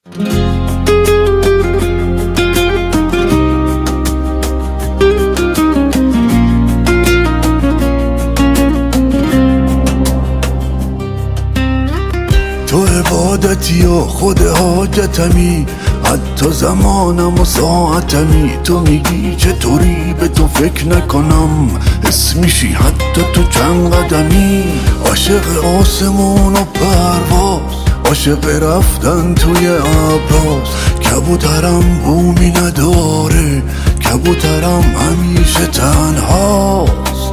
تو عبادتی و خود حاجتمی، حتی زمانم و ساعتمی. تو میگی چطوری به تو فکر نکنم، حس میشی حتی تو چند قدمی. عاشق آسمون و پرواز، عاشق رفتن توی ابراز. کبوترم بومی نداره، کبوترم همیشه تنهاست.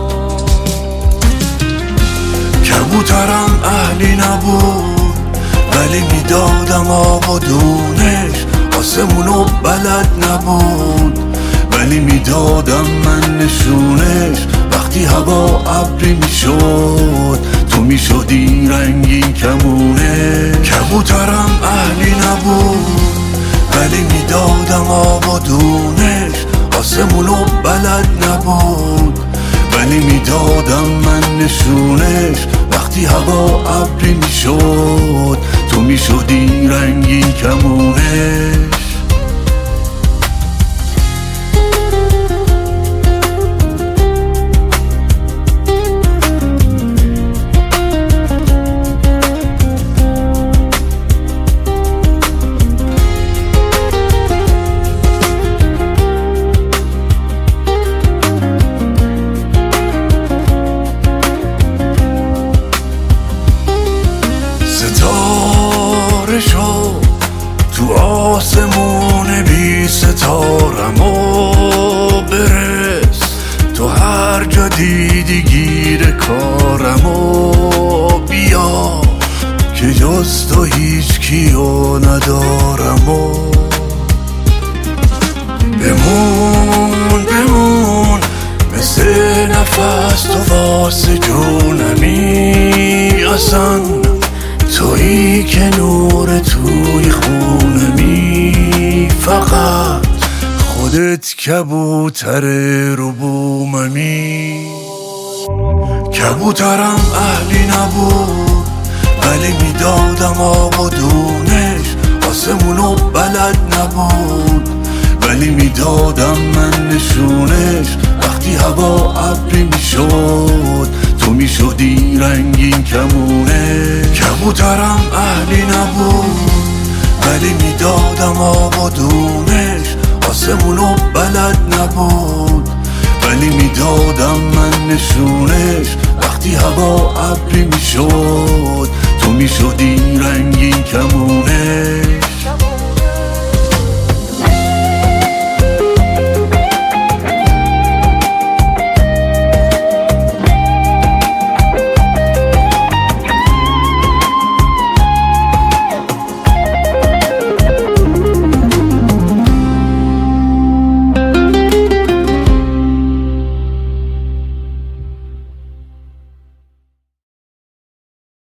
کبوترم اهلی نبود ولی میدادم آب و دونش. آسمونو بلد نبود ولی میدادم من نشونش. وقتی هوا ابری میشد تو میشدی رنگین کمونه. کبوترم اهلی نبود ولی میدادم آب و دونش. آسمونو بلد نبود ولی میدادم من نشونش. وقتی هوا ابری میشد تو میشدی رنگین کمونش. ستاره شو تو آسمون بی ستارم و برس. تو هر جا دیدی گیر کارم و بیا که جز تو هیچ کیو ندارم. و بمون بمون مثل نفس تو واسه جونمی. اصلا تویی که نور توی خونمی. فقط خودت کبوتر رو بوممی. کبوترم اهلی نبود ولی میدادم آب و دونش. آسمونو بلد نبود ولی میدادم من نشونش. وقتی هوا ابری میشد تو میشدی رنگین کمونه. کبوترم اهلی نبود ولی میدادم آب و دونش. آسمونو بلد نبود ولی میدادم من نشونش. وقتی هوا ابری میشد تو میشدی رنگین کمونه.